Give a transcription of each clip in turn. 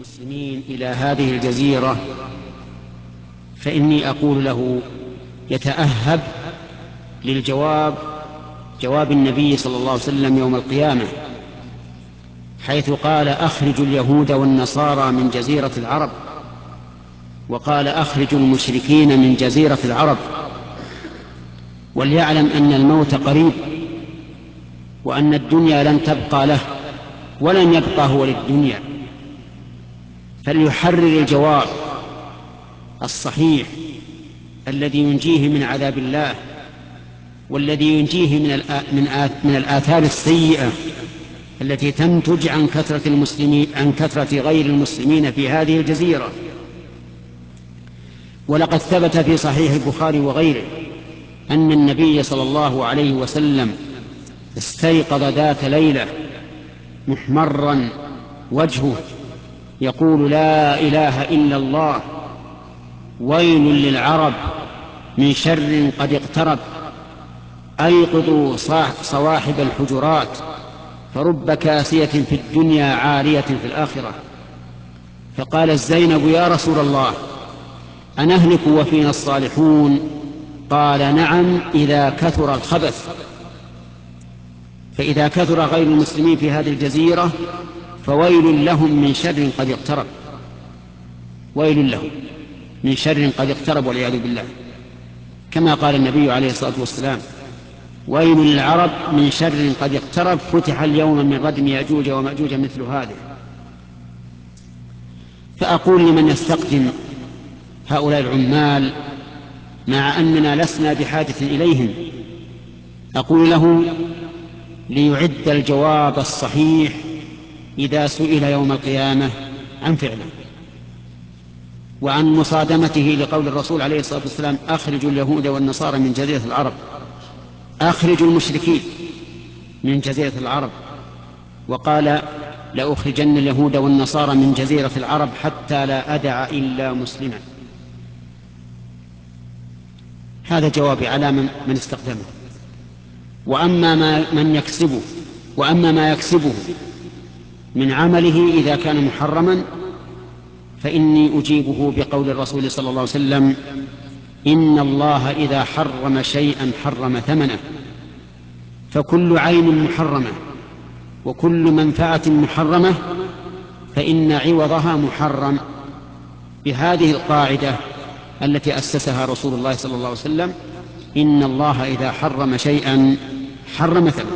المسلمين إلى هذه الجزيرة فإني أقول له يتأهب جواب النبي صلى الله عليه وسلم يوم القيامة، حيث قال أخرجوا اليهود والنصارى من جزيرة العرب، وقال أخرجوا المشركين من جزيرة العرب، وليعلم أن الموت قريب، وأن الدنيا لن تبقى له ولن يبقى هو للدنيا، فليحرر الجواب الصحيح الذي ينجيه من عذاب الله، والذي ينجيه من الآثار السيئة التي تنتج عن كثرة غير المسلمين في هذه الجزيرة. ولقد ثبت في صحيح البخاري وغيره أن النبي صلى الله عليه وسلم استيقظ ذات ليلة محمرا وجهه يقول: لا إله إلا الله، ويل للعرب من شر قد اقترب، أيقظوا صواحب الحجرات، فرب كاسية في الدنيا عارية في الآخرة. فقالت زينب: يا رسول الله، أنهلك وفينا الصالحون؟ قال: نعم، إذا كثر الخبث. فإذا كثر غير المسلمين في هذه الجزيرة فويل لهم من شر قد اقترب، ويل لهم من شر قد اقترب والعياذ بالله، كما قال النبي عليه الصلاة والسلام: ويل للعرب من شر قد اقترب، فتح اليوم من ردم يأجوج ومأجوج مثل هذه. فأقول لمن يستقدم هؤلاء العمال مع أننا لسنا بحاجة إليهم، أقول له ليعد الجواب الصحيح إذا سئل يوم القيامة عن فعله وعن مصادمته لقول الرسول عليه الصلاة والسلام: أخرجوا اليهود والنصارى من جزيرة العرب، أخرجوا المشركين من جزيرة العرب، وقال: لأخرجن اليهود والنصارى من جزيرة العرب حتى لا أدع إلا مسلما. هذا جوابي على من استخدمه. وأما ما يكسبه من عمله إذا كان محرما فإني أجيبه بقول الرسول صلى الله عليه وسلم: إن الله إذا حرم شيئا حرم ثمنه، فكل عين محرمة وكل منفعة محرمة فإن عوضها محرم، بهذه القاعدة التي أسسها رسول الله صلى الله عليه وسلم: إن الله إذا حرم شيئا حرم ثمنه.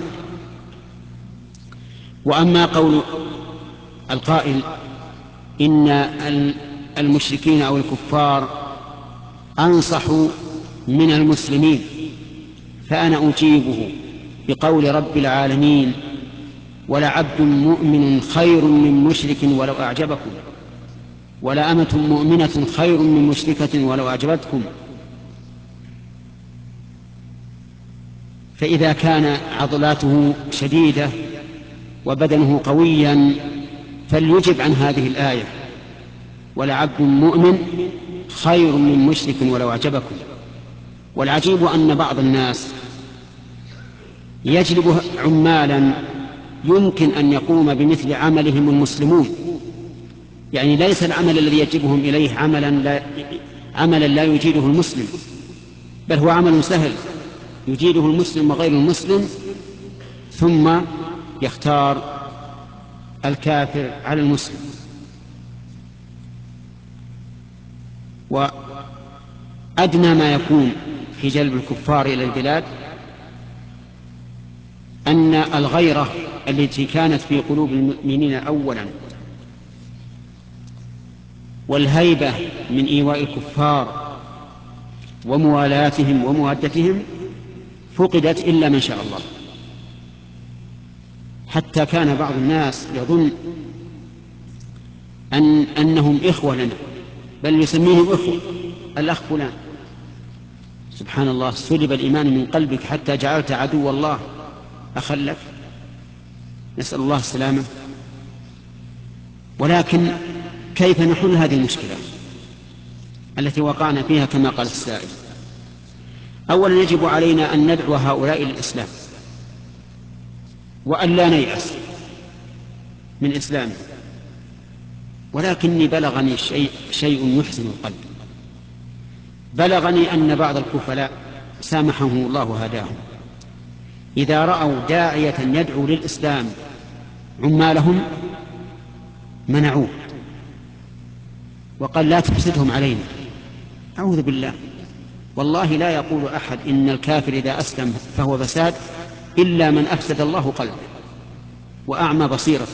وأما قول القائل إن المشركين أو الكفار أنصح من المسلمين، فأنا أجيبه بقول رب العالمين: ولعبد مؤمن خير من مشرك ولو أعجبكم، ولأمة مؤمنة خير من مشركة ولو أعجبتكم. فإذا كان عضلاته شديدة وبدنه قويا فليجب عن هذه الآية: ولعبد مؤمن خير من مشرك ولو أعجبكم. والعجيب أن بعض الناس يجلب عمالا يمكن أن يقوم بمثل عملهم المسلمون، يعني ليس العمل الذي يجلبهم إليه عملا لا يجيده المسلم، بل هو عمل سهل يجيده المسلم وغير المسلم، ثم يختار الكافر على المسلم. وأدنى ما يكون في جلب الكفار إلى البلاد أن الغيرة التي كانت في قلوب المؤمنين أولا والهيبة من إيواء الكفار وموالاتهم وموادتهم فقدت إلا من شاء الله، حتى كان بعض الناس يظن أنهم إخوة لنا، بل يسميهم إخوة، الأخ فلان. سبحان الله، سلب الإيمان من قلبك حتى جعلت عدو الله أخا لك، نسأل الله السلامة. ولكن كيف نحل هذه المشكلة التي وقعنا فيها كما قال السائل؟ أولا يجب علينا أن ندعو هؤلاء للإسلام وأن لا نيأس من إسلامه، ولكني بلغني شيء يحزن القلب. بلغني أن بعض الكفلاء سامحهم الله هداهم إذا رأوا داعية يدعو للإسلام عمالهم منعوه وقال لا تفسدهم علينا. أعوذ بالله، والله لا يقول أحد إن الكافر إذا أسلم فهو فساد إلا من أفسد الله قلبه وأعمى بصيرته.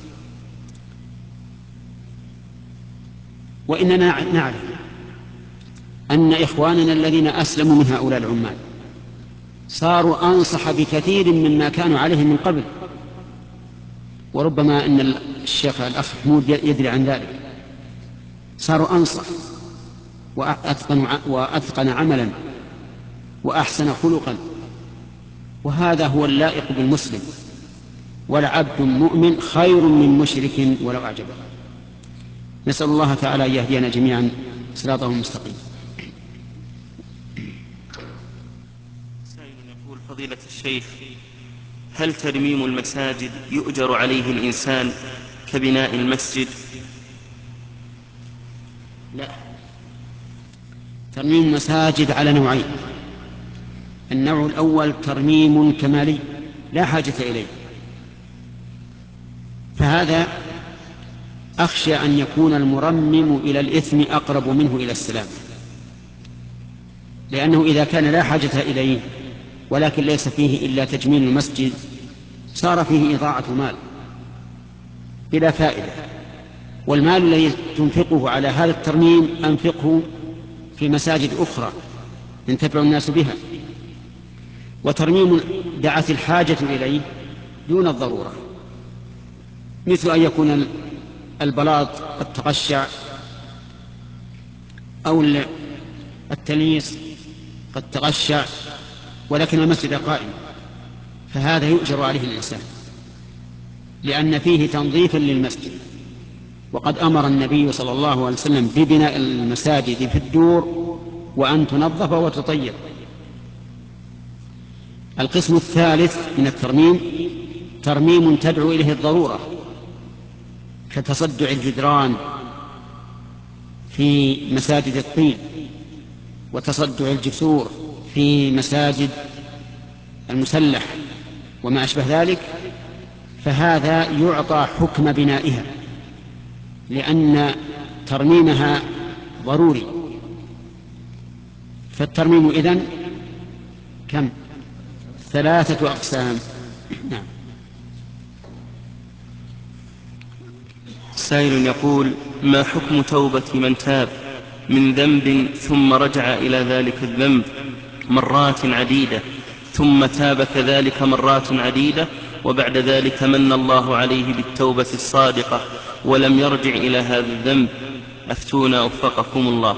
وإننا نعلم أن إخواننا الذين أسلموا من هؤلاء العمال صاروا أنصح بكثير مما كانوا عليه من قبل، وربما أن الشيخ الأخ حمود يدري عن ذلك. صاروا أنصح وأتقن عملا وأحسن خلقا، وهذا هو اللائق بالمسلم. ولعبد مؤمن خير من مشرك ولو أعجبه. نسأل الله تعالى أن يهدينا جميعا صراطه المستقيم. سائل يقول: فضيلة الشيخ، هل ترميم المساجد يؤجر عليه الإنسان كبناء المسجد؟ لا، ترميم المساجد على نوعين. النوع الأول ترميم كمالي لا حاجة إليه، فهذا أخشى أن يكون المرمم إلى الإثم أقرب منه إلى السلام، لأنه إذا كان لا حاجة إليه ولكن ليس فيه إلا تجميل المسجد صار فيه إضاعة مال بلا فائدة. والمال الذي تنفقه على هذا الترميم أنفقه في مساجد أخرى ينتفع الناس بها. وترميم دعت الحاجة إليه دون الضرورة، مثل أن يكون البلاط قد تقشع أو التلميس قد تقشع ولكن المسجد قائم، فهذا يؤجر عليه الإنسان لأن فيه تنظيفا للمسجد. وقد أمر النبي صلى الله عليه وسلم ببناء المساجد في الدور وأن تنظف وتطيب. القسم الثالث من الترميم ترميم تدعو إليه الضرورة، كتصدع الجدران في مساجد الطين وتصدع الجسور في مساجد المسلح وما أشبه ذلك، فهذا يعطى حكم بنائها لأن ترميمها ضروري. فالترميم إذن كم؟ 3 أقسام. نعم. سائل يقول: ما حكم توبة من تاب من ذنب ثم رجع إلى ذلك الذنب مرات عديدة، ثم تاب كذلك مرات عديدة، وبعد ذلك من الله عليه بالتوبة الصادقة ولم يرجع إلى هذا الذنب؟ أفتونا وفقكم الله.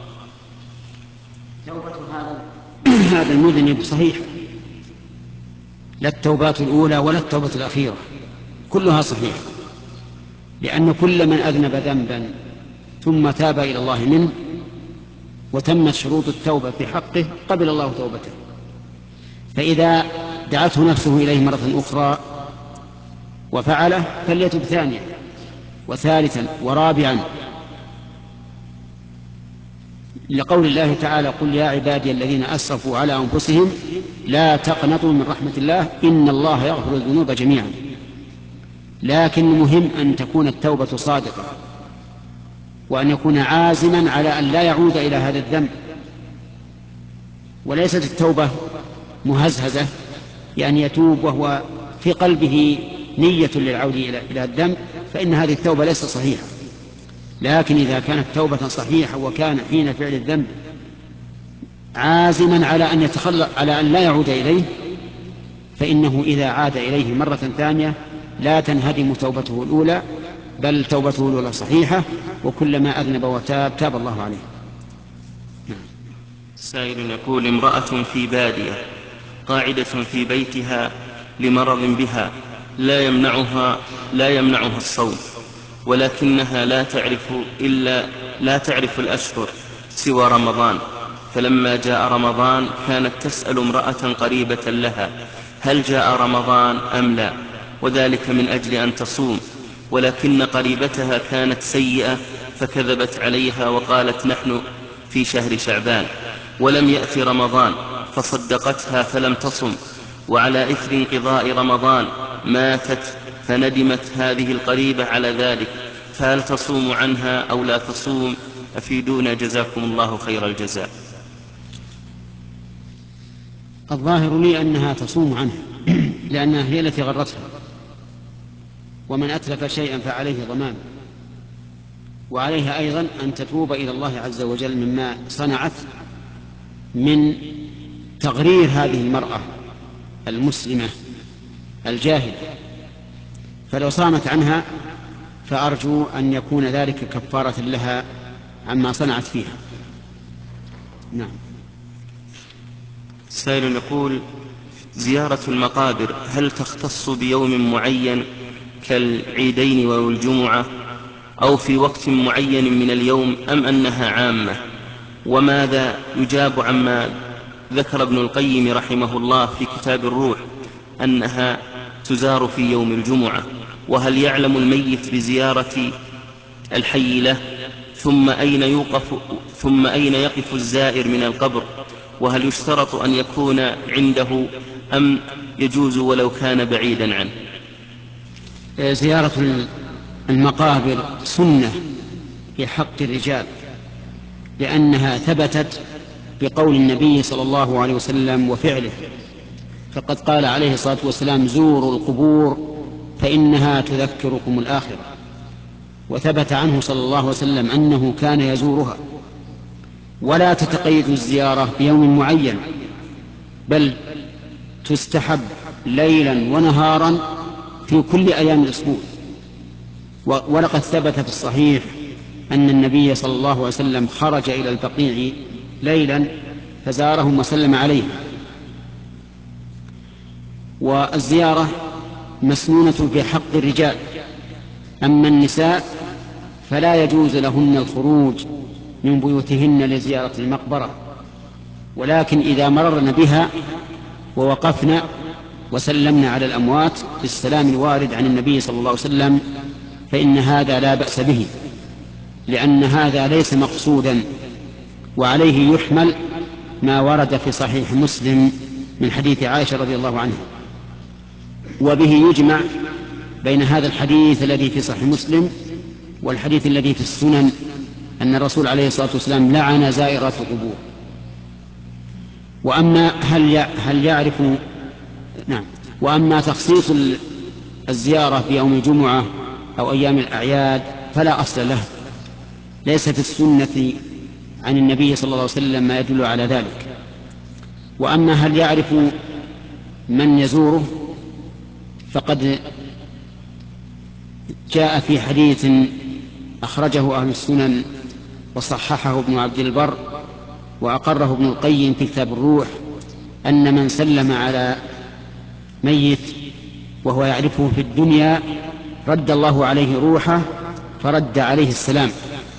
توبة هذا المذنب صحيح، لا التوبات الأولى ولا التوبة الأخيرة، كلها صحيحة، لأن كل من أذنب ذنبا ثم تاب إلى الله منه وتمت شروط التوبة في حقه قبل الله توبته. فإذا دعته نفسه إليه مرة أخرى وفعله فليتب ثانيا وثالثا ورابعا، لقول الله تعالى: قل يا عبادي الذين أسرفوا على أنفسهم لا تقنطوا من رحمة الله إن الله يغفر الذنوب جميعا. لكن مهم أن تكون التوبة صادقة وأن يكون عازما على أن لا يعود إلى هذا الذنب، وليست التوبة مهزهزة يعني يتوب وهو في قلبه نية للعود إلى الذنب، فإن هذه التوبة ليست صحيحة. لكن إذا كانت توبة صحيحة وكان حين فعل الذنب عازما على أن على أن لا يعود إليه، فإنه إذا عاد إليه مرة ثانية لا تنهدم توبته الأولى، بل توبته الأولى صحيحة، وكلما أذنب وتاب تاب الله عليه. سائل يقول: امرأة في بادية قاعدة في بيتها لمرض بها لا يمنعها الصوم، ولكنها لا تعرف الأشهر سوى رمضان، فلما جاء رمضان كانت تسأل امرأة قريبة لها: هل جاء رمضان أم لا؟ وذلك من أجل أن تصوم، ولكن قريبتها كانت سيئة فكذبت عليها وقالت نحن في شهر شعبان ولم يأت رمضان، فصدقتها فلم تصم، وعلى إثر انقضاء رمضان ماتت، فندمت هذه القريبة على ذلك، فهل تصوم عنها أو لا تصوم؟ أفيدونا جزاكم الله خير الجزاء. الظاهر لي أنها تصوم عنه لأنها هي التي غرتها، ومن أتلف شيئا فعليه ضمان، وعليها أيضا أن تتوب إلى الله عز وجل مما صنعت من تغرير هذه المرأة المسلمة الجاهلة، فلو صامت عنها فأرجو أن يكون ذلك كفارة لها عما صنعت فيها. نعم. سائل يقول: زيارة المقابر هل تختص بيوم معين كالعيدين والجمعة أو في وقت معين من اليوم أم أنها عامة؟ وماذا يجاب عما ذكر ابن القيم رحمه الله في كتاب الروح أنها تزار في يوم الجمعة؟ وهل يعلم الميت بزيارة الحي له؟ ثم أين يقف الزائر من القبر؟ وهل يشترط أن يكون عنده أم يجوز ولو كان بعيدا عنه؟ زيارة المقابر سنة في حق الرجال، لأنها ثبتت بقول النبي صلى الله عليه وسلم وفعله، فقد قال عليه الصلاة والسلام: زوروا القبور فإنها تذكركم الآخرة. وثبت عنه صلى الله عليه وسلم أنه كان يزورها. ولا تتقيد الزيارة بيوم معين، بل تستحب ليلا ونهارا في كل أيام الأسبوع. ولقد ثبت في الصحيح أن النبي صلى الله عليه وسلم خرج إلى البقيع ليلا فزارهم وسلم عليهم. والزيارة مسنونة في حق الرجال، أما النساء فلا يجوز لهن الخروج من بيوتهن لزيارة المقبرة، ولكن إذا مررن بها ووقفن وسلمن على الأموات بالسلام الوارد عن النبي صلى الله عليه وسلم فإن هذا لا بأس به، لأن هذا ليس مقصودا. وعليه يحمل ما ورد في صحيح مسلم من حديث عائشة رضي الله عنها. وبه يجمع بين هذا الحديث الذي في صحيح مسلم والحديث الذي في السنن أن الرسول عليه الصلاة والسلام لعن زائرات القبور. وأما هل يعرف نعم. وأما تخصيص الزيارة في يوم الجمعة أو أيام الأعياد فلا أصل له، ليس في السنة عن النبي صلى الله عليه وسلم ما يدل على ذلك. وأما هل يعرف من يزوره فقد جاء في حديث أخرجه أهل السنن وصححه ابن عبد البر وأقره ابن القيم في كتاب الروح أن من سلم على ميت وهو يعرفه في الدنيا رد الله عليه روحه فرد عليه السلام.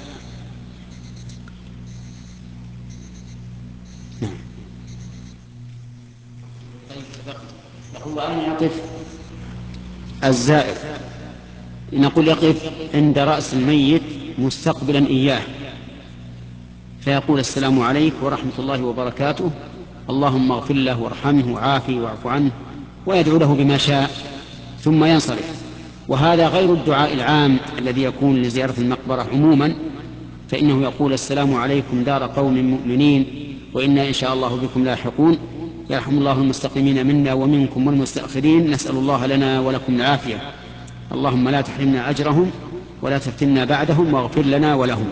يقول أن يقف الزائر، نقول يقف عند رأس الميت مستقبلا إياه فيقول: السلام عليك ورحمة الله وبركاته، اللهم اغفر له وارحمه وعافه واعف عنه، ويدعو له بما شاء ثم ينصرف. وهذا غير الدعاء العام الذي يكون لزيارة المقبرة عموما، فإنه يقول: السلام عليكم دار قوم مؤمنين وإنا إن شاء الله بكم لاحقون، يرحم الله المستقيمين منا ومنكم والمستأخرين، نسأل الله لنا ولكم العافية، اللهم لا تحرمنا أجرهم ولا تفتنا بعدهم واغفر لنا ولهم.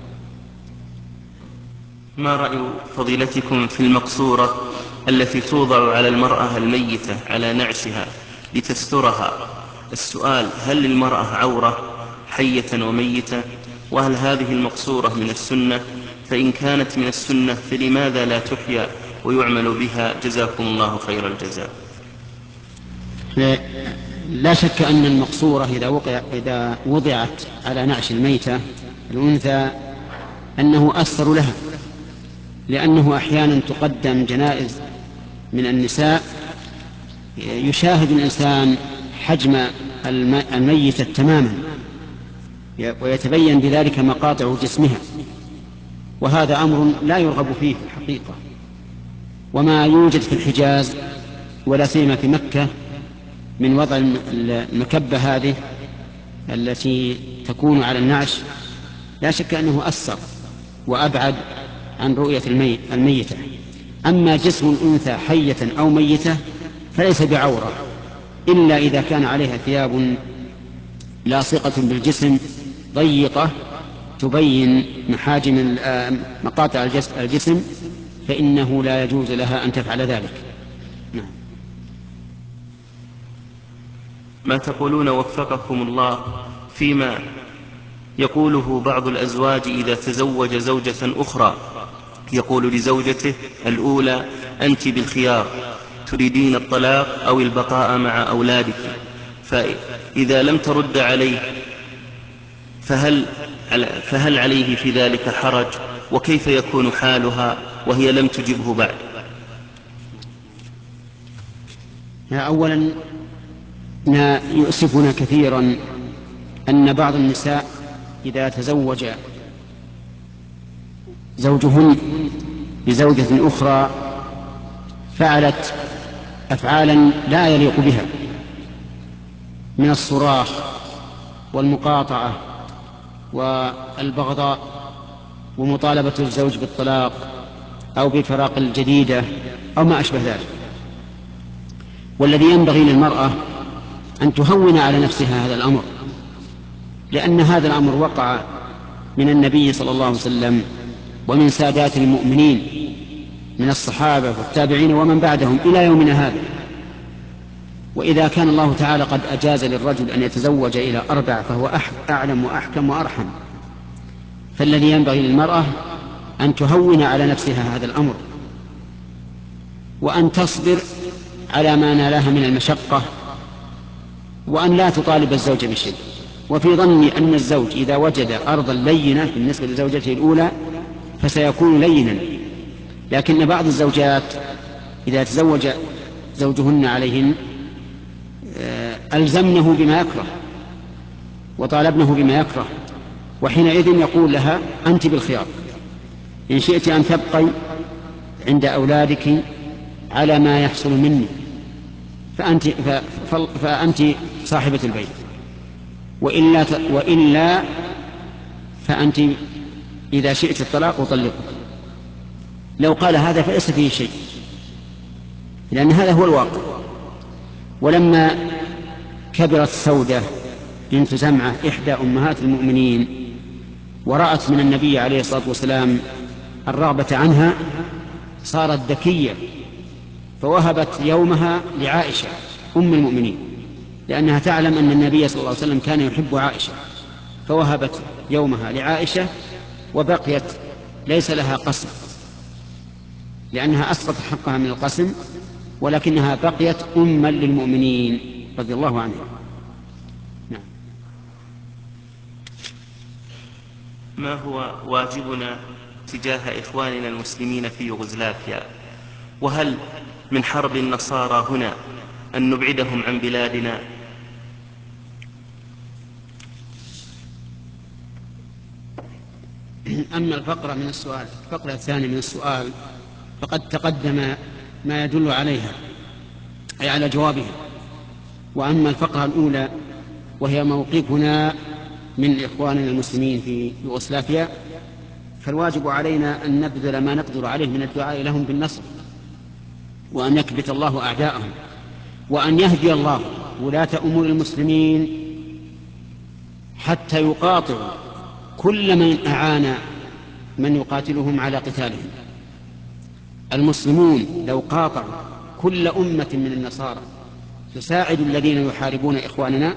ما رأي فضيلتكم في المقصورة التي توضع على المرأة الميتة على نعشها لتسترها؟ السؤال: هل للمرأة عورة حية وميتة؟ وهل هذه المقصورة من السنة؟ فإن كانت من السنة فلماذا لا تحيا ويعمل بها؟ جزاكم الله خير الجزاء. لا شك أن المقصورة إذا وضعت على نعش الميتة الأنثى أنه أستر لها، لأنه أحيانا تقدم جنائز من النساء يشاهد الإنسان حجم الميتة تماما ويتبين بذلك مقاطع جسمها، وهذا أمر لا يرغب فيه في الحقيقة. وما يوجد في الحجاز ولا سيما في مكة من وضع المكبة هذه التي تكون على النعش لا شك أنه أسر وأبعد عن رؤية الميتة. أما جسم الأنثى حية أو ميتة فليس بعورة إلا إذا كان عليها ثياب لاصقة بالجسم ضيقة تبين محاجم مقاطع الجسم، فإنه لا يجوز لها أن تفعل ذلك. نعم. ما تقولون وفقكم الله فيما يقوله بعض الأزواج إذا تزوج زوجة أخرى، يقول لزوجته الأولى: أنت بالخيار، تريدين الطلاق أو البقاء مع أولادك، فإذا لم ترد عليه فهل عليه في ذلك حرج؟ وكيف يكون حالها وهي لم تجبه بعد؟ أولا يؤسفنا كثيرا أن بعض النساء إذا تزوج زوجهن بزوجة أخرى فعلت أفعالا لا يليق بها من الصراخ والمقاطعة والبغضاء ومطالبة الزوج بالطلاق أو بفراق الجديدة أو ما أشبه ذلك. والذي ينبغي للمرأة أن تهون على نفسها هذا الأمر، لأن هذا الأمر وقع من النبي صلى الله عليه وسلم ومن سادات المؤمنين من الصحابة والتابعين ومن بعدهم إلى يومنا هذا. وإذا كان الله تعالى قد أجاز للرجل أن يتزوج إلى 4 فهو أعلم وأحكم وأرحم، فالذي ينبغي للمرأة أن تهون على نفسها هذا الأمر، وأن تصبر على ما نالها من المشقة، وأن لا تطالب الزوج بشيء. وفي ظني أن الزوج إذا وجد أرضا لينة بالنسبة لزوجته الأولى فسيكون لينا، لكن بعض الزوجات إذا تزوج زوجهن عليهن ألزمنه بما يكره وطالبنه بما يكره، وحينئذ يقول لها: أنت بالخيار، إن شئت أن تبقي عند أولادك على ما يحصل مني فأنت صاحبة البيت، وإلا فأنت إذا شئت الطلاق أطلقك. لو قال هذا فليس فيه شيء، لأن هذا هو الواقع. ولما كبرت سودة بنت زمعة إحدى أمهات المؤمنين ورأت من النبي عليه الصلاة والسلام الرغبة عنها صارت ذكية، فوهبت يومها لعائشة أم المؤمنين، لأنها تعلم أن النبي صلى الله عليه وسلم كان يحب عائشة، فوهبت يومها لعائشة وبقيت ليس لها قسم لأنها أسقط حقها من القسم، ولكنها بقيت أما للمؤمنين رضي الله عنها. نعم. ما هو واجبنا تجاه إخواننا المسلمين في يوغوسلافيا؟ وهل من حرب النصارى هنا أن نبعدهم عن بلادنا؟ أما الفقرة الثانية من السؤال فقد تقدم ما يدل عليها أي على جوابها. وأما الفقرة الأولى وهي موقفنا من إخواننا المسلمين في يوغوسلافيا، فالواجب علينا أن نبذل ما نقدر عليه من الدعاء لهم بالنصر، وأن يكبت الله أعداءهم، وأن يهدي الله ولاة أمور المسلمين حتى يقاطعوا كل من أعان من يقاتلهم على قتالهم. المسلمون لو قاطعوا كل أمة من النصارى تساعد الذين يحاربون إخواننا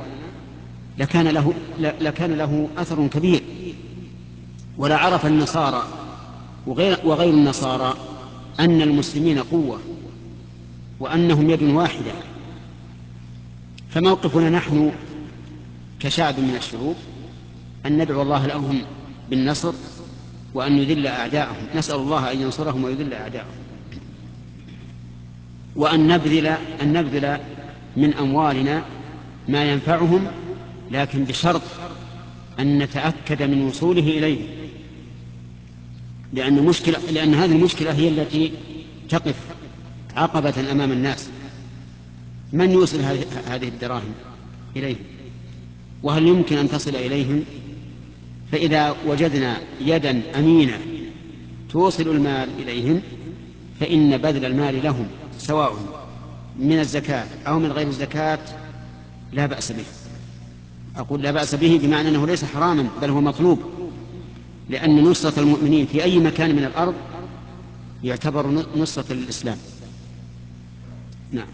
لكان له أثر كبير، ولعرف النصارى وغير النصارى أن المسلمين قوة وأنهم يد واحدة. فموقفنا نحن كشعب من الشعوب أن ندعو الله لهم بالنصر وأن يذل أعداءهم، نسأل الله أن ينصرهم ويذل أعداءهم، وأن نبذل من أموالنا ما ينفعهم، لكن بشرط أن نتأكد من وصوله إليه، لأن هذه المشكلة هي التي تقف عقبة أمام الناس. من يوصل هذه الدراهم إليهم؟ وهل يمكن أن تصل إليهم؟ فإذا وجدنا يدا أمينة توصل المال إليهم فإن بذل المال لهم سواء من الزكاة أو من غير الزكاة لا بأس به. أقول لا بأس به بمعنى أنه ليس حراما بل هو مطلوب، لأن نصرة المؤمنين في أي مكان من الأرض يعتبر نصرة للإسلام. نعم.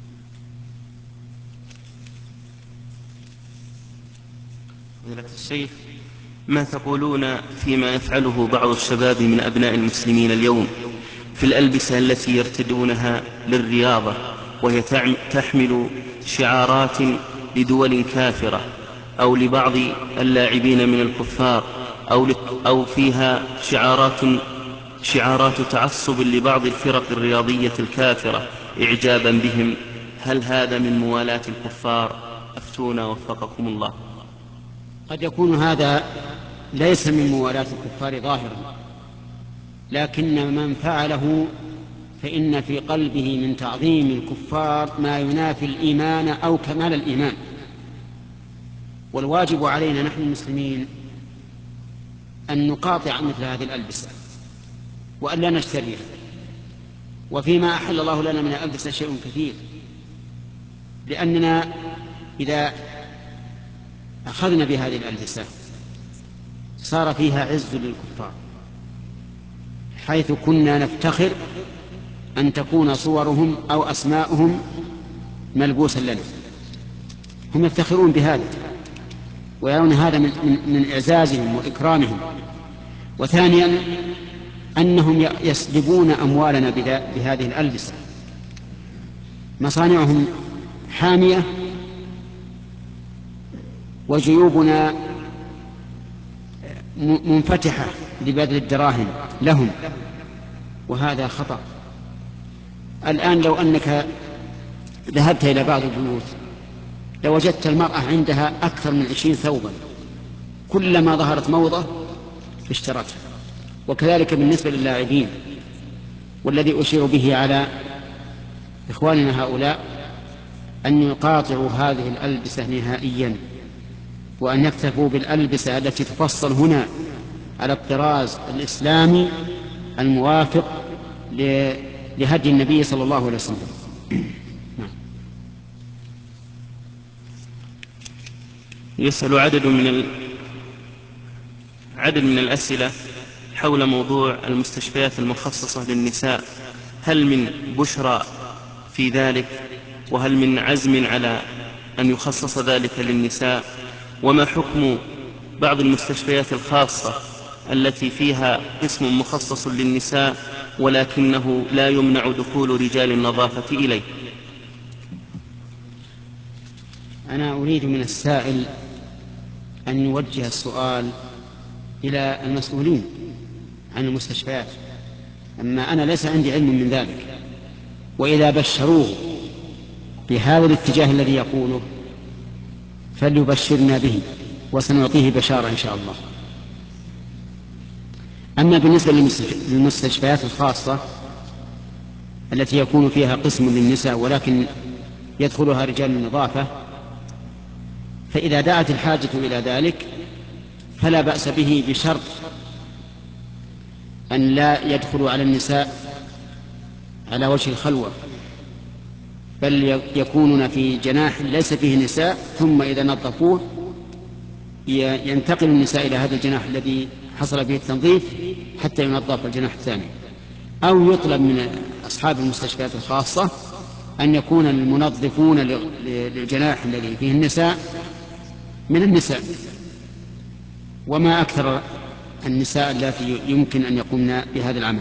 فضيلة الشيخ، ما تقولون فيما يفعله بعض الشباب من أبناء المسلمين اليوم في الألبسة التي يرتدونها للرياضة، وهي تحمل شعارات لدول كافرة أو لبعض اللاعبين من الكفار، أو فيها شعارات تعصب لبعض الفرق الرياضية الكافرة إعجابا بهم؟ هل هذا من موالاة الكفار؟ أفتونا وفقكم الله. قد يكون هذا ليس من موالاة الكفار ظاهرا، لكن من فعله فإن في قلبه من تعظيم الكفار ما ينافي الإيمان أو كمال الإيمان. والواجب علينا نحن المسلمين أن نقاطع مثل هذه الألبسة وأن لا نشتريها. وفيما أحل الله لنا من الألبسة شيء كثير، لأننا إذا أخذنا بهذه الألبسة صار فيها عز للكفار، حيث كنا نفتخر أن تكون صورهم أو أسماءهم ملبوسا لنا. هم يفتخرون بهذا ويرون هذا من إعزازهم وإكرامهم. وثانيا أنهم يسلبون أموالنا بهذه الألبسة. مصانعهم حامية وجيوبنا منفتحة لبذل الدراهم لهم، وهذا خطأ. الآن لو أنك ذهبت إلى بعض البيوت لوجدت المرأة عندها أكثر من 20 ثوبا، كلما ظهرت موضة اشترتها. وكذلك بالنسبة للاعبين. والذي أشير به على إخواننا هؤلاء أن يقاطعوا هذه الألبسة نهائيا، وأن يكتفوا بالألبسة التي تفصل هنا على الطراز الإسلامي الموافق لهدي النبي صلى الله عليه وسلم. يسأل عدد من الأسئلة حول موضوع المستشفيات المخصصة للنساء. هل من بشرى في ذلك؟ وهل من عزم على أن يخصص ذلك للنساء؟ وما حكم بعض المستشفيات الخاصة التي فيها قسم مخصص للنساء ولكنه لا يمنع دخول رجال النظافة إليه؟ أنا أريد من السائل أن يوجه السؤال إلى المسؤولين عن المستشفيات، أما أنا ليس عندي علم من ذلك. وإذا بشروه بهذا الاتجاه الذي يقوله فليبشرنا به وسنعطيه بشارة إن شاء الله. أما بالنسبة للمستشفيات الخاصة التي يكون فيها قسم للنساء ولكن يدخلها رجال النظافة، فإذا دعت الحاجة إلى ذلك فلا بأس به، بشرط أن لا يدخلوا على النساء على وجه الخلوة، بل يكونون في جناح ليس فيه نساء، ثم إذا نظفوه ينتقل النساء إلى هذا الجناح الذي حصل فيه التنظيف حتى ينظف الجناح الثاني. أو يطلب من أصحاب المستشفيات الخاصة أن يكون المنظفون للجناح الذي فيه النساء من النساء. وما أكثر النساء التي يمكن أن يقومن بهذا العمل.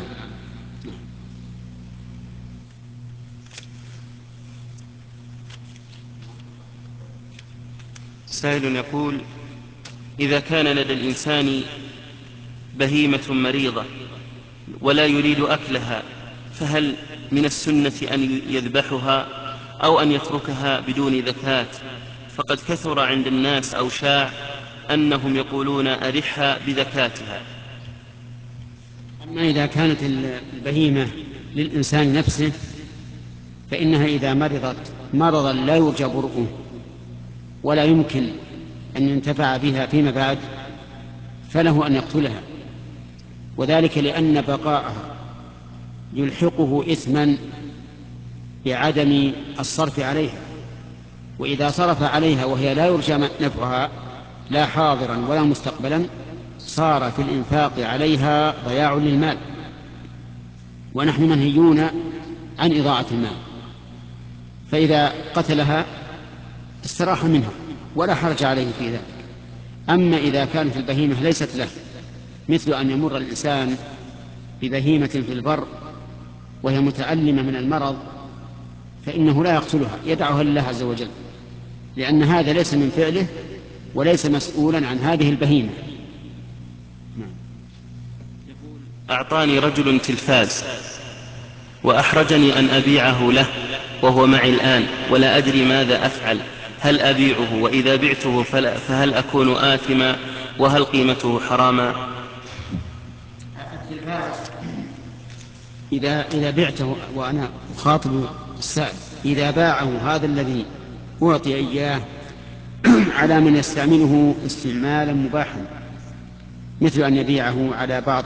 سائل يقول: إذا كان لدى الإنسان بهيمة مريضة ولا يريد أكلها، فهل من السنة أن يذبحها أو أن يتركها بدون زكاة؟ فقد كثر عند الناس أو شاع أنهم يقولون أرحها بذكاتها. أما إذا كانت البهيمة للإنسان نفسه فإنها إذا مرضت مرضا لا يرجى برؤه ولا يمكن أن ينتفع بها فيما بعد فله أن يقتلها، وذلك لأن بقاءها يلحقه إثما بعدم الصرف عليها، وإذا صرف عليها وهي لا يرجى نفعها لا حاضرا ولا مستقبلا صار في الإنفاق عليها ضياع للمال، ونحن منهيون عن إضاعة المال، فإذا قتلها استراح منها ولا حرج عليه في ذلك. أما إذا كانت البهيمة ليست له، مثل أن يمر الإنسان ببهيمة في البر وهي متألمة من المرض فإنه لا يقتلها، يدعها لله عز وجل، لأن هذا ليس من فعله وليس مسؤولا عن هذه البهيمة. أعطاني رجل تلفاز وأحرجني أن أبيعه له وهو معي الآن ولا أدري ماذا أفعل، هل أبيعه؟ وإذا بعته فهل أكون آثما؟ وهل قيمته حراما؟ إذا بعته، وأنا أخاطب السائل، إذا باعه هذا الذي أعطي إياه على من يستعمله استعمالا مباحا، مثل أن يبيعه على بعض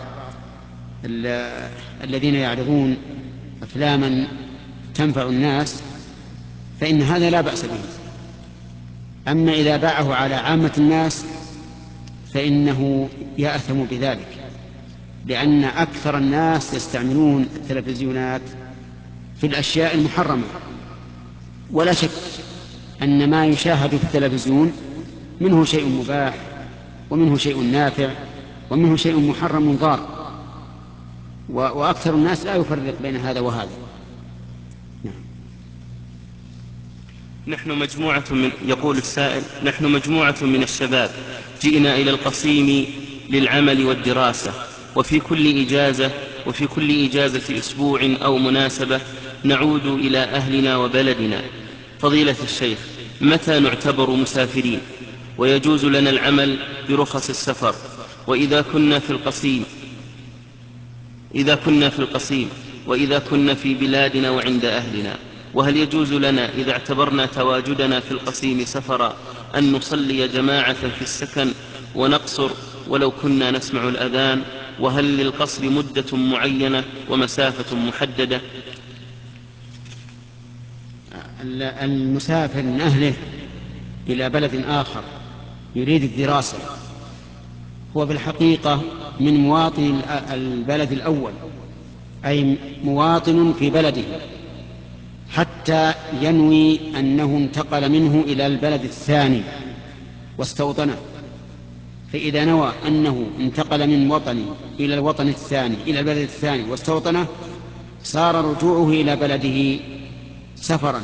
الذين يعرضون أفلاما تنفع الناس، فإن هذا لا بأس به. أما إذا باعه على عامة الناس فإنه يأثم بذلك، لأن أكثر الناس يستعملون التلفزيونات في الأشياء المحرمة، ولا شك أن ما يشاهد في التلفزيون منه شيء مباح ومنه شيء نافع ومنه شيء محرم ضار، وأكثر الناس لا يفرق بين هذا وهذا. يقول السائل: نحن مجموعة من الشباب جئنا إلى القصيم للعمل والدراسة، وفي كل إجازة أسبوع أو مناسبة نعود إلى أهلنا وبلدنا. فضيلة الشيخ، متى نعتبر مسافرين ويجوز لنا العمل برخص السفر؟ وإذا كنا في القصيم وإذا كنا في بلادنا وعند أهلنا، وهل يجوز لنا إذا اعتبرنا تواجدنا في القصيم سفرا أن نصلي جماعة في السكن ونقصر ولو كنا نسمع الأذان؟ وهل للقصر مدة معينة ومسافة محددة؟ المسافر من أهله إلى بلد آخر يريد الدراسة هو بالحقيقة من مواطن البلد الأول، أي مواطن في بلده، حتى ينوي أنه انتقل منه إلى البلد الثاني واستوطنه. فإذا نوى أنه انتقل من وطنه إلى الوطن الثاني إلى البلد الثاني واستوطنه صار رجوعه إلى بلده سفرا.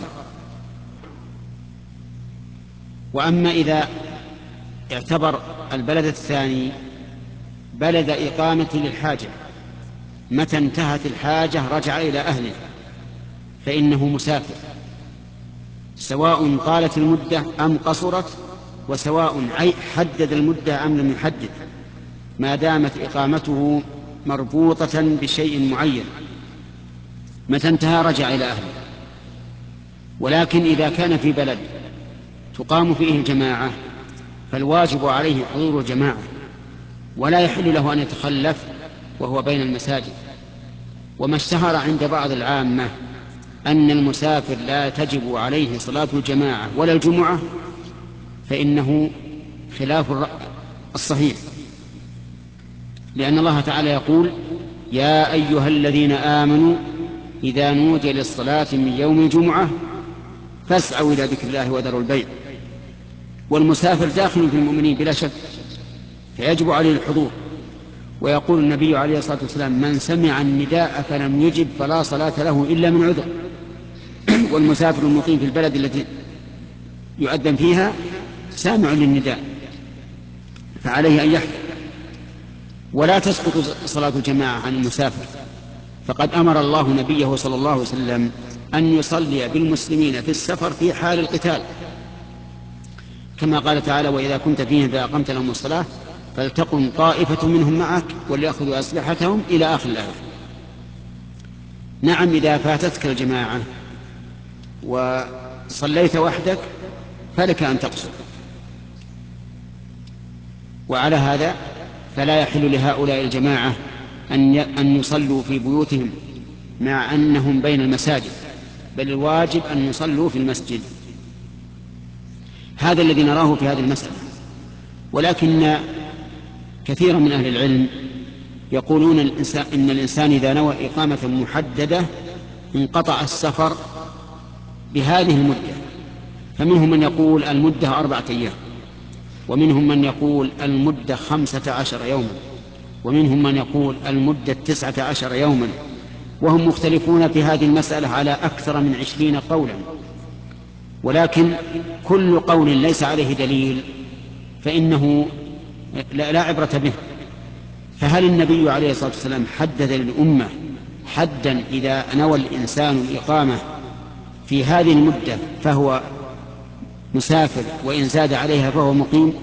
وأما إذا اعتبر البلد الثاني بلد إقامة للحاجة، متى انتهت الحاجة رجع إلى أهله، فإنه مسافر، سواء طالت المدة أم قصرت، وسواء حدد المدة أم لم يحدد، ما دامت إقامته مربوطة بشيء معين، متى انتهى رجع إلى أهله. ولكن إذا كان في بلد تقام فيه الجماعة فالواجب عليه حضور الجماعة، ولا يحل له أن يتخلف وهو بين المساجد. وما اشتهر عند بعض العامة أن المسافر لا تجب عليه صلاة الجماعة ولا الجمعة فإنه خلاف الصحيح، لأن الله تعالى يقول: يا أيها الذين آمنوا إذا نودي للصلاة من يوم الجمعة فاسعوا إلى ذكر الله وذروا البيع. والمسافر داخل في المؤمنين بلا شك، فيجب عليه الحضور. ويقول النبي عليه الصلاة والسلام: من سمع النداء فلم يجب فلا صلاة له إلا من عذر. والمسافر المقيم في البلد التي يؤذن فيها سامع للنداء، فعليه أن يحضر. ولا تسقط صلاة الجماعة عن المسافر، فقد أمر الله نبيه صلى الله عليه وسلم أن يصلي بالمسلمين في السفر في حال القتال، كما قال تعالى: وإذا كنت فيهم فأقمت لهم الصلاة فلتقم طائفة منهم معك وليأخذوا أسلحتهم إلى آخر الآية. نعم، إذا فاتتك الجماعة وصليت وحدك فلك أن تقصر، وعلى هذا فلا يحل لهؤلاء الجماعة أن يصلوا في بيوتهم مع أنهم بين المساجد، بل الواجب أن يصلوا في المسجد. هذا الذي نراه في هذه المسألة. ولكن كثيرا من أهل العلم يقولون إن الإنسان إذا نوى إقامة محددة انقطع السفر بهذه المدة، فمنهم من يقول المدة 4 أيام، ومنهم من يقول المدة 15 يوما، ومنهم من يقول المدة 19 يوما، وهم مختلفون في هذه المسألة على أكثر من 20 قولا، ولكن كل قول ليس عليه دليل فإنه لا عبرة به. فهل النبي عليه الصلاة والسلام حدد للأمة حدا إذا نوى الإنسان الإقامة في هذه المدة فهو مسافر، وإن زاد عليها فهو مقيم؟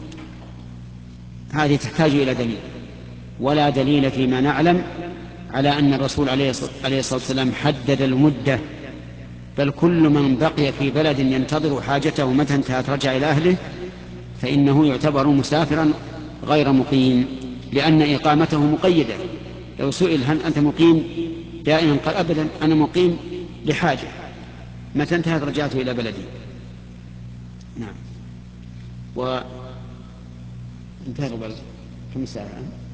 هذه تحتاج إلى دليل، ولا دليل فيما نعلم على أن الرسول عليه الصلاة والسلام حدد المدة، بل كل من بقي في بلد ينتظر حاجته متى انتهت رجع إلى أهله فإنه يعتبر مسافرا غير مقيم، لأن إقامته مقيدة. لو سئل: هل أنت مقيم دائما؟ قال: أبدا، أنا مقيم لحاجة، متى انتهت رجعت إلى بلدي. نعم. انتهت البلد كم ساعة؟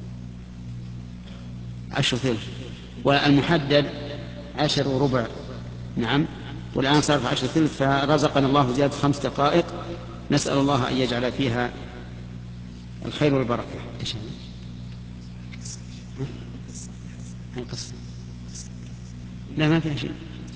10:15، والمحدد 10:15. نعم، والآن صار في 10:15، فرزقنا الله زيادة 5 دقائق، نسأل الله أن يجعل فيها الخير والبركة. إيش هذه القصة؟ لا، ما فيها شيء.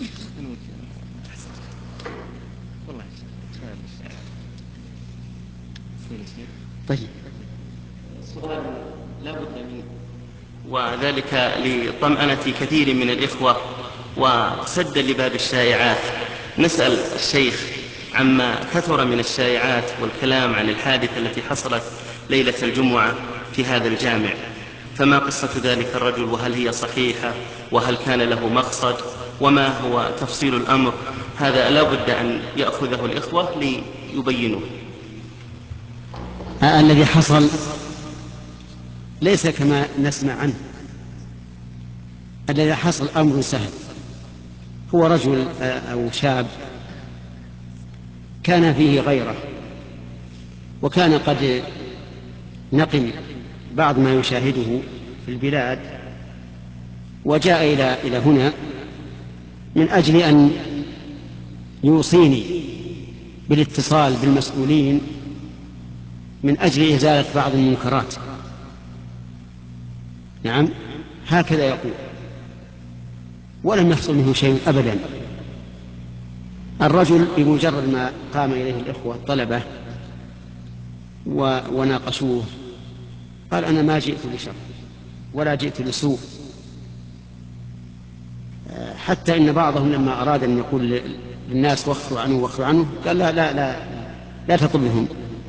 طيب، السؤال لا بد منه، وذلك لطمأنة كثير من الإخوة وسدا لباب الشائعات. نسأل الشيخ عما كثر من الشائعات والكلام عن الحادثة التي حصلت ليلة الجمعة في هذا الجامع، فما قصة ذلك الرجل؟ وهل هي صحيحة؟ وهل كان له مقصد؟ وما هو تفصيل الأمر؟ هذا لا بد أن يأخذه الإخوة ليبينوه. الذي حصل ليس كما نسمع عنه. الذي حصل أمر سهل. هو رجل أو شاب كان فيه غيرة، وكان قد نقم بعض ما يشاهده في البلاد، وجاء إلى هنا من أجل أن يوصيني بالاتصال بالمسؤولين من أجل إزالة بعض المنكرات. نعم، هكذا يقول، ولم يحصل منه شيء أبدا. الرجل بمجرد ما قام إليه الإخوة الطلبة وناقشوه قال: أنا ما جئت لشر ولا جئت لسوء. حتى إن بعضهم لما أراد أن يقول للناس: وخروا عنه وخروا عنه، قال: لا لا لا لا تطلبهم.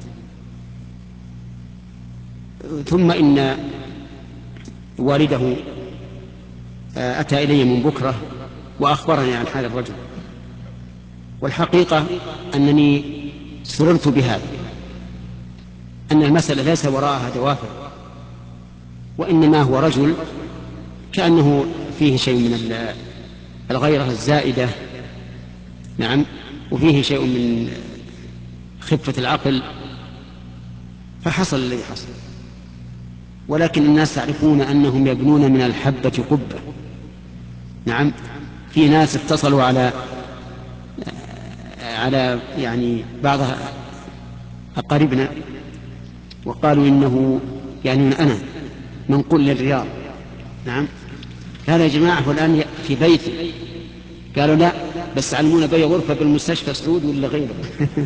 ثم إن والده أتى إلي من بكرة وأخبرني عن حال الرجل، والحقيقة أنني سررت بهذا، أن المسألة ليس وراءها دوافع، وإنما هو رجل كأنه فيه شيء من الغيرة الزائدة. نعم، وفيه شيء من خفة العقل، فحصل الذي حصل. ولكن الناس يعرفون أنهم يبنون من الحبة قبة. نعم، في ناس اتصلوا على يعني بعض أقاربنا وقالوا إنه يعني أنا منقول للرياض. نعم، قال: يا جماعة والآن في بيتي. قالوا: لا، بس علمونا بي غرفة بالمستشفى سعود ولا غيره.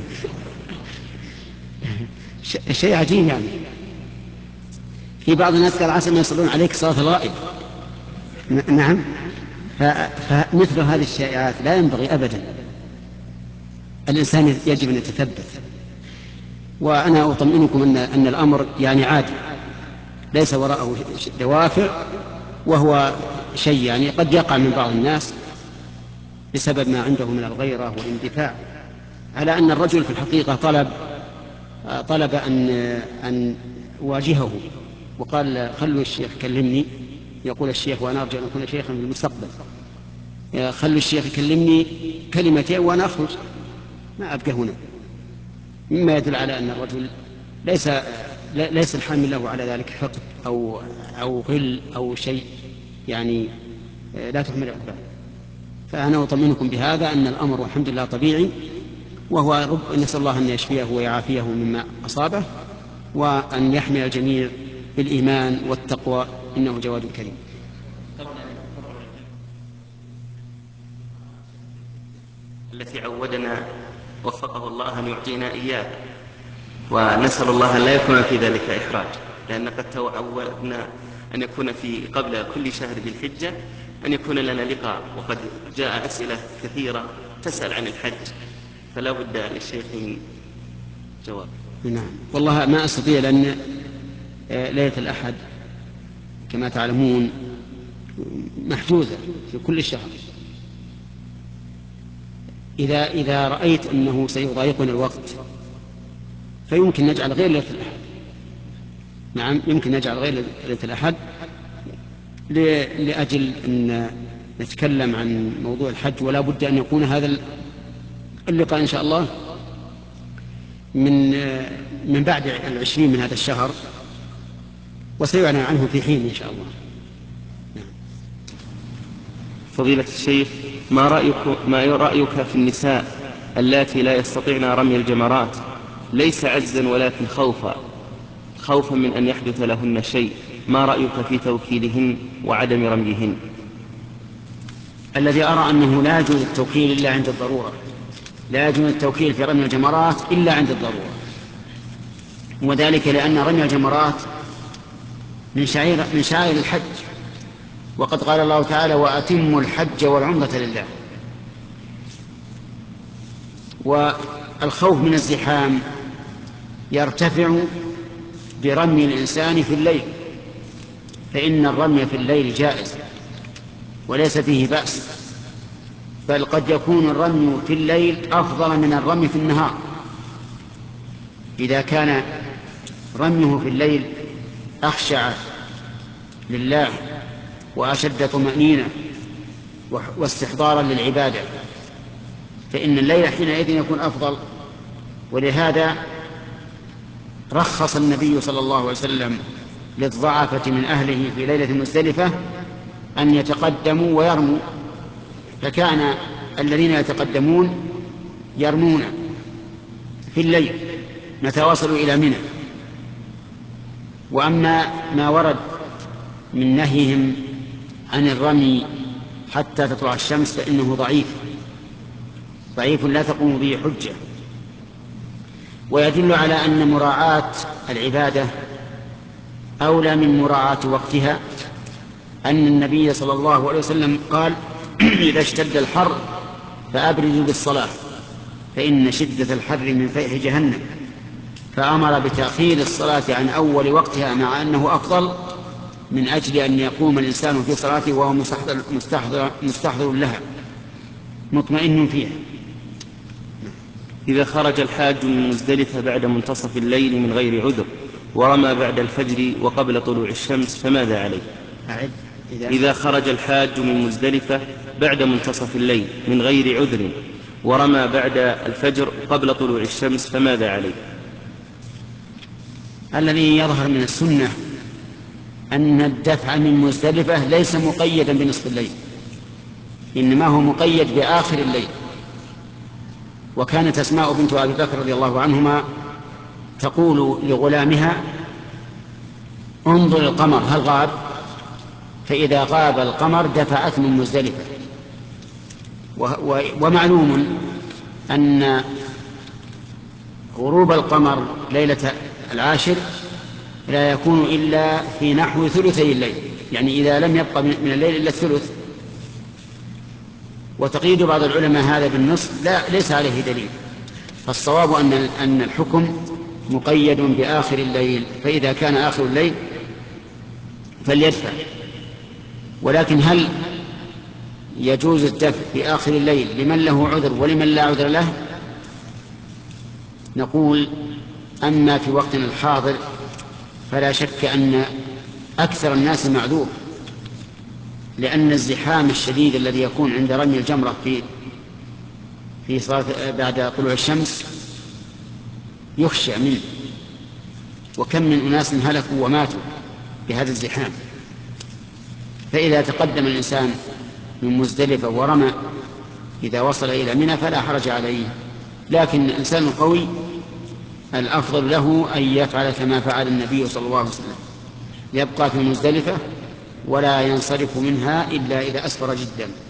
شيء عجيب يعني. في بعض الناس قال: عسى ما يصلون عليك صلاة الغائب. نعم، فمثل هذه الشائعات لا ينبغي أبدا. الإنسان يجب أن يتثبت. وأنا أطمئنكم أن الأمر يعني عادي، ليس وراءه دوافع، وهو شيء يعني قد يقع من بعض الناس بسبب ما عنده من الغيرة والاندفاع، على أن الرجل في الحقيقة طلب أن أواجهه، وقال خلوا الشيخ كلمني. يقول الشيخ وأنا أرجو أن أكون شيخا في المستقبل، خلوا الشيخ يكلمني كلمتين وأنا أخرج ما أبقى هنا، مما يدل على أن الرجل ليس الحامل له على ذلك حقد أو غل أو شيء يعني لا تحمل عقباه. فأنا أطمئنكم بهذا أن الأمر والحمد لله طبيعي، وهو نسأل الله أن يشفيه ويعافيه مما أصابه، وأن يحمل الجميع بالإيمان والتقوى، إنه جواد كريم. التي عودنا وفقه الله أن يعطينا إياه، ونسأل الله أن لا يكون في ذلك إحراج، لأن قد تعودنا أن يكون في قبل كل شهر ذي الحجة أن يكون لنا لقاء، وقد جاء أسئلة كثيرة تسأل عن الحج، فلا بد للشيخ من جواب. نعم والله ما أستطيع، لأن ليلة الأحد كما تعلمون محجوزة في كل شهر. إذا رأيت أنه سيضايقنا الوقت فيمكن نجعل غير ليلة الأحد. نعم يمكن نجعل غير ليلة الأحد لأجل أن نتكلم عن موضوع الحج، ولا بد أن يكون هذا اللقاء إن شاء الله من بعد 20 من هذا الشهر، وسيعلن عنه في حين إن شاء الله. فضيلة الشيخ، ما رأيك في النساء اللاتي لا يستطيعن رمي الجمرات، ليس عجزا ولكن خوفا من أن يحدث لهن شيء، ما رأيك في توكيلهن وعدم رميهن؟ الذي أرى أنه لا يجوز التوكيل إلا عند الضرورة، لا يجوز التوكيل في رمي الجمرات إلا عند الضرورة، وذلك لأن رمي الجمرات من شعائر الحج، وقد قال الله تعالى وأتموا الحج والعمرة لله. والخوف من الزحام يرتفع برمي الإنسان في الليل، فإن الرمي في الليل جائز وليس فيه بأس، بل قد يكون الرمي في الليل أفضل من الرمي في النهار، إذا كان رميه في الليل أخشع لله وأشد طمأنينة واستحضارا للعبادة، فإن الليل حينئذ يكون أفضل. ولهذا رخص النبي صلى الله عليه وسلم للضعفة من أهله في ليلة مزدلفة أن يتقدموا ويرموا، فكان الذين يتقدمون يرمون في الليل متى وصلوا إلى منى. وأما ما ورد من نهيهم عن الرمي حتى تطلع الشمس فإنه ضعيف لا تقوم به حجة، ويدل على أن مراعاة العبادة أولى من مراعاة وقتها، أن النبي صلى الله عليه وسلم قال إذا اشتد الحر فأبردوا بالصلاة فإن شدة الحر من فيح جهنم، فأمر بتأخير الصلاة عن أول وقتها مع أنه أفضل، من أجل أن يقوم الإنسان في صلاته وهو مستحضر لها مطمئن فيها. إذا خرج الحاج من مزدلفة بعد منتصف الليل من غير عذر ورمى بعد الفجر وقبل طلوع الشمس فماذا عليه؟ إذا خرج الحاج من مزدلفة بعد منتصف الليل من غير عذر ورمى بعد الفجر قبل طلوع الشمس فماذا عليه؟ الذي يظهر من السنة أن الدفع من مزدلفة ليس مقيدا بنصف الليل، إنما هو مقيد بآخر الليل. وكانت أسماء بنت أبي بكر رضي الله عنهما تقول لغلامها انظر القمر هل غاب، فإذا غاب القمر دفعت من مزدلفة. ومعلوم أن غروب القمر ليلة العاشر لا يكون إلا في نحو ثلثي الليل، يعني إذا لم يبقى من الليل إلا الثلث. وتقييد بعض العلماء هذا بالنصف ليس عليه دليل، فالصواب أن الحكم مقيد بآخر الليل، فإذا كان آخر الليل فليدفع. ولكن هل يجوز الدفع في آخر الليل لمن له عذر ولمن لا عذر له؟ نقول أما في وقتنا الحاضر فلا شك أن أكثر الناس معذور، لأن الزحام الشديد الذي يكون عند رمي الجمرة في صلاة بعد طلوع الشمس يخشى منه، وكم من أناس هلكوا وماتوا بهذا الزحام. فإذا تقدم الإنسان من مزدلفة ورمى إذا وصل إلى منى فلا حرج عليه، لكن الإنسان القوي الأفضل له أن يفعل كما فعل النبي صلى الله عليه وسلم، يبقى في مزدلفة ولا ينصرف منها إلا إذا أسفر جدا.